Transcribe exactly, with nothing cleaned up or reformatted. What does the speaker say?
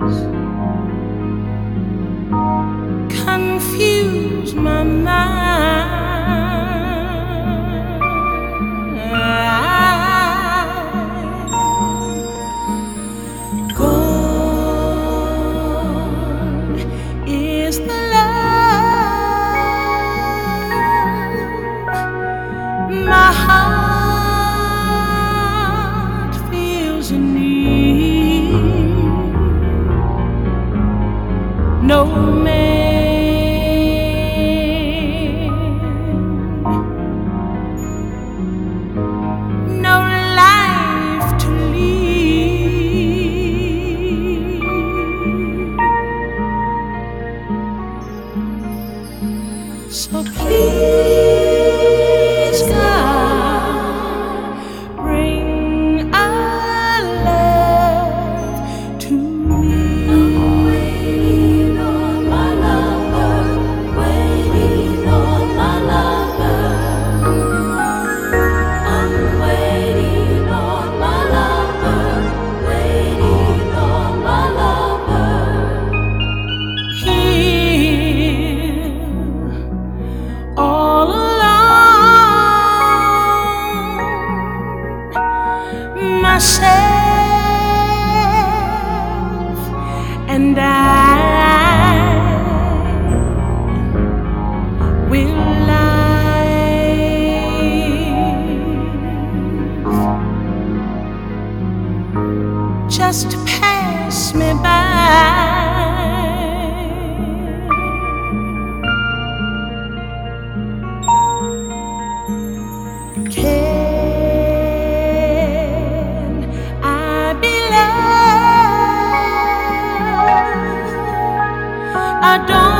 confuse my mind. Gone is the love my heart feels in need. No man, no life to lead. So please, God, bring our love to me. I'm waiting on my lover, waiting on my lover. I'm waiting on my lover, waiting on my lover. Here, all alone, myself and I will life just pass me by. Can I be loved? I don't